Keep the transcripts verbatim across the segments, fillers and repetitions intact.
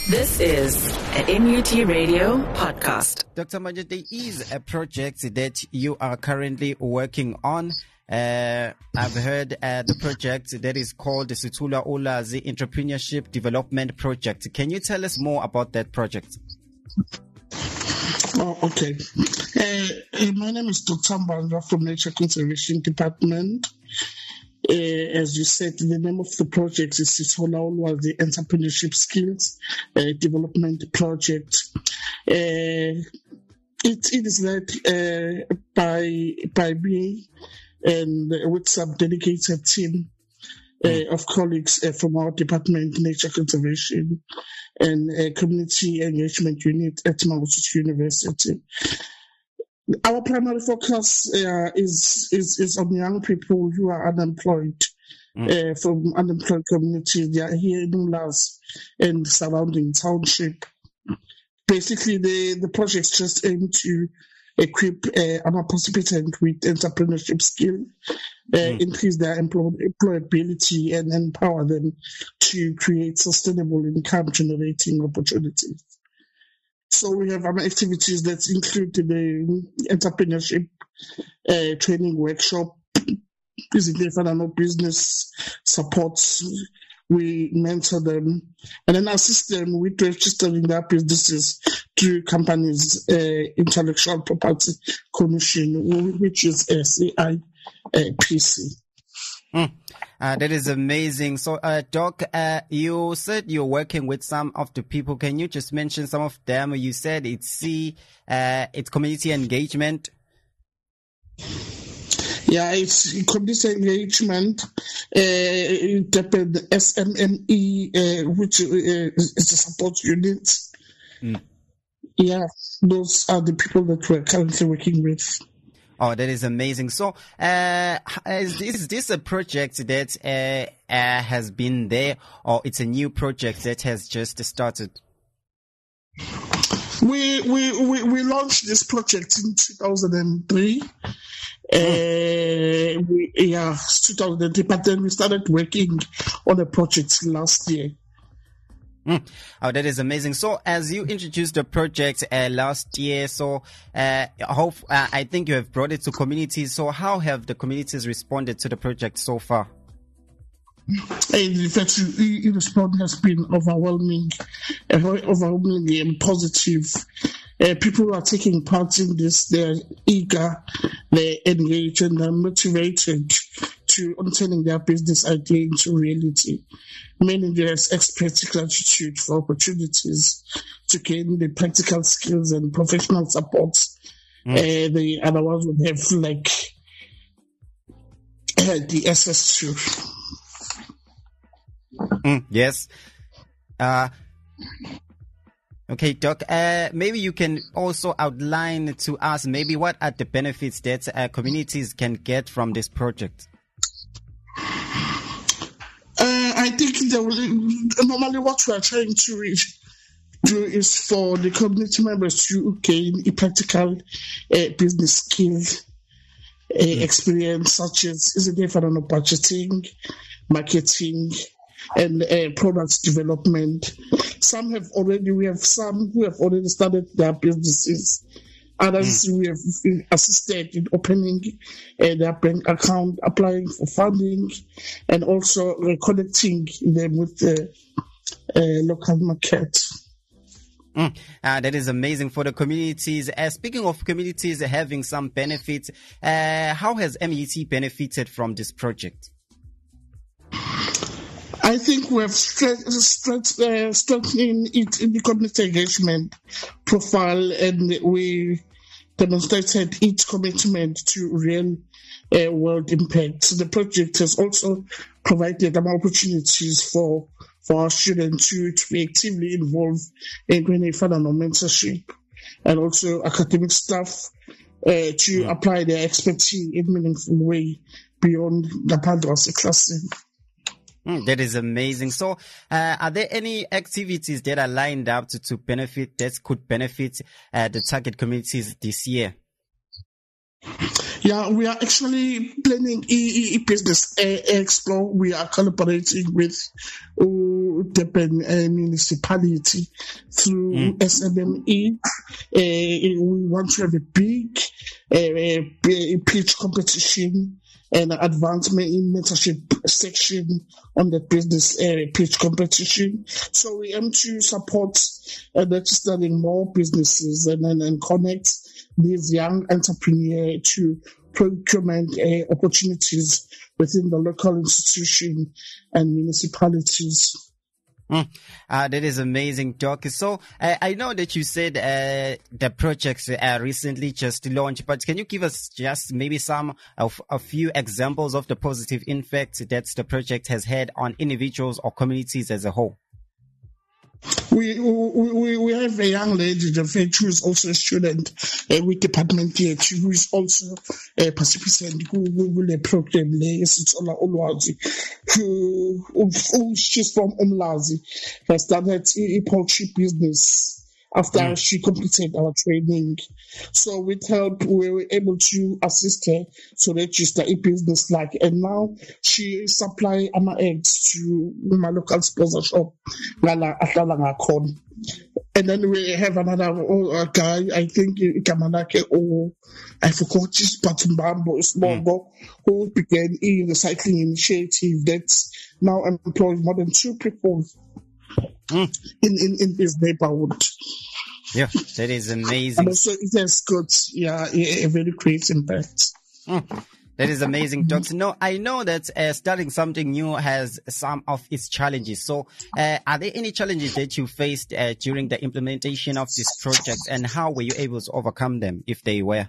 This is an N U T Radio podcast. Doctor Manje, there is a project that you are currently working on. Uh, I've heard uh, the project that is called the Sithula Ulwazi Entrepreneurship Development Project. Can you tell us more about that project? Oh, okay. Uh, my name is Doctor Mbanja from Nature Conservation Department. Uh, as you said, the name of the project is Sithula Ulwazi Entrepreneurship Skills uh, Development Project. Uh, it, it is led uh, by by me and with some dedicated team uh, of colleagues uh, from our department, Nature Conservation and uh, Community Engagement Unit at Mangosuthu University. Our primary focus uh, is, is is on young people who are unemployed mm. uh, from unemployed communities. They are here in Umlazi and surrounding township. Basically, the, the projects just aim to equip uh, our participants with entrepreneurship skill, uh, mm. increase their employ- employability, and empower them to create sustainable income generating opportunities. So we have our activities that include the entrepreneurship uh, training workshop, business supports. We mentor them and then assist them with registering their businesses through companies' uh, Intellectual Property Commission, which is S A I P C. Mm. Uh, that is amazing. So, uh, Doc, uh, you said you're working with some of the people. Can you just mention some of them? You said it's C, uh, it's community engagement. Yeah, it's community engagement, uh, the S M M E, uh, which uh, is a support unit. Mm. Yeah, those are the people that we're currently working with. Oh, that is amazing. So, uh, is this, is this a project that uh, uh, has been there, or it's a new project that has just started? We we we, we launched this project in two thousand three. Uh, we, yeah, two thousand three, but then we started working on the project last year. Mm. Oh, that is amazing. So, as you introduced the project uh, last year, so uh, hope, uh, I think you have brought it to communities. So, how have the communities responded to the project so far? In fact, the response has been overwhelming, overwhelmingly and positive. Uh, people are taking part in this. They're eager, they're engaged, and they're motivated to turning their business idea into reality. Managers express gratitude for opportunities to gain the practical skills and professional support. Mm. Uh, the other ones would have like uh, the access to. Mm, yes. Uh, okay, Doc, uh, maybe you can also outline to us maybe what are the benefits that uh, communities can get from this project? Uh, I think the, normally what we are trying to reach, do is for the community members to gain a practical uh, business skill uh, mm. experience, such as is it different on budgeting, marketing, and uh, product development. Some have already, we have some who have already started their businesses. Others mm. we have assisted in opening uh, their bank account, applying for funding, and also uh, connecting them with the uh, local market. Mm. Uh, that is amazing for the communities. Uh, speaking of communities having some benefits, uh, how has M U T benefited from this project? I think we have strengthened uh, strengthened it in the community engagement profile, and we demonstrated its commitment to real uh, world impact. So the project has also provided um, opportunities for for our students to, to be actively involved in any further mentorship, and also academic staff uh, to mm. apply their expertise in a meaningful way beyond the Pandora classroom. Mm, that is amazing. So, uh, are there any activities that are lined up to, to benefit, that could benefit uh, the target communities this year? Yeah, we are actually planning e-business expo. We are collaborating with uh, through Durban uh, municipality, through mm. S M M E. Uh, we want to have a big uh, pitch competition and advancement in mentorship section on the business uh, pitch competition. So we aim to support uh, registering more businesses and, and, and connect these young entrepreneurs to procurement uh, opportunities within the local institution and municipalities. Mm. Uh, that is amazing, Doc. So uh, I know that you said uh, the projects uh, recently just launched, but can you give us just maybe some of a few examples of the positive impact that the project has had on individuals or communities as a whole? We, we we have a young lady, the who is also a student uh, with Department T H, who is also a participant who will a program it's Olwazi, who, who she's from Umlazi, has started a poultry business after mm. she completed our training. So with help, we were able to assist her to register a business like, and now she supply ama eggs to my local sponsor shop. And then we have another uh, guy, I think Kamanake, or I forgot his Patumbambo Smongo, who began a recycling initiative that now employs more than two people mm. in, in, in this neighborhood. Yeah, that is amazing. And also it has got yeah, a, a very great impact. Mm. That is amazing, Doctor. No, I know that uh, starting something new has some of its challenges. So uh, are there any challenges that you faced uh, during the implementation of this project, and how were you able to overcome them, if they were?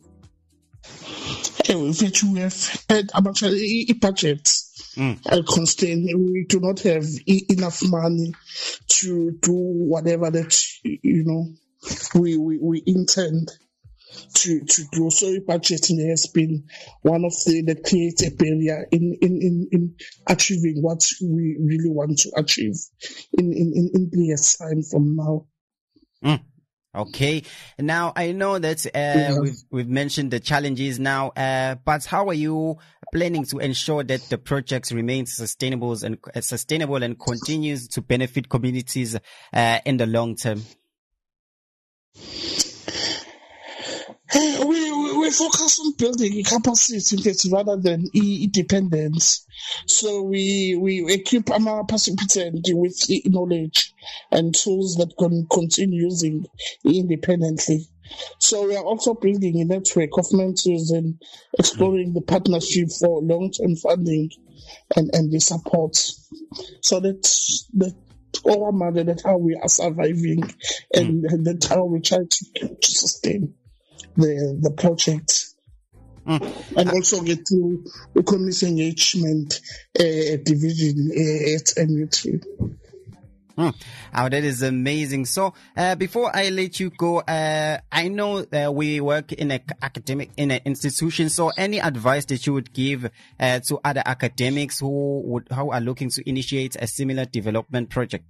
We have had about a budget mm. constraint. We do not have e- enough money to do whatever that, you know, we, we, we intend to, to do. So budgeting has been one of the that creates a barrier in, in, in, in achieving what we really want to achieve in, in, in, in years' time from now. Mm. Okay. Now, I know that uh, yeah. we've, we've mentioned the challenges now, uh, but how are you planning to ensure that the project remains sustainable and uh, sustainable and continues to benefit communities uh, in the long term? We, we, we focus on building capacity rather than independence. So we, we equip our participants with knowledge and tools that can continue using independently. So we are also building a network of mentors and exploring the partnership for long-term funding and, and the support. So that, that all matter that how we are surviving and, and that's how we try to, to sustain the the project. Mm. And also get to the community engagement uh, division uh, at M U T. Mm. Oh, that is amazing. So, uh, before I let you go, uh, I know that we work in an academic, in an institution. So any advice that you would give, uh, to other academics who would, who are looking to initiate a similar development project?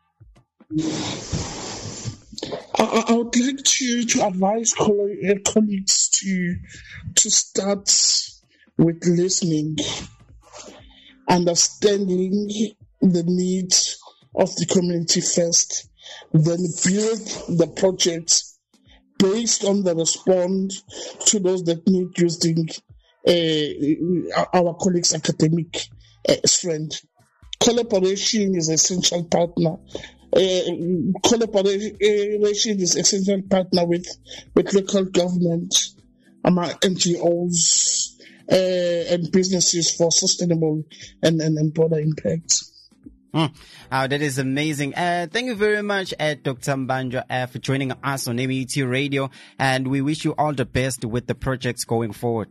I, I would like to, to advise colleagues to, to start with listening, understanding the needs of the community first, then build the project based on the response to those that need using uh, our colleagues' academic uh, strength. Collaboration is essential partner. Uh, collaboration is essential partner with, with local government, um, N G Os, uh, and businesses for sustainable and, and, and broader impact. Mm. Oh, that is amazing. Uh, thank you very much, uh, Doctor Mbanjwa, uh, for joining us on M U T Radio, and we wish you all the best with the projects going forward.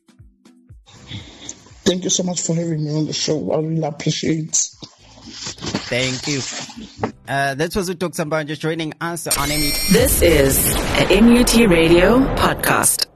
Thank you so much for having me on the show. I really appreciate it. Thank you. Uh, that was Doctor Mbanjwa joining us on M U T. This is an M U T Radio podcast.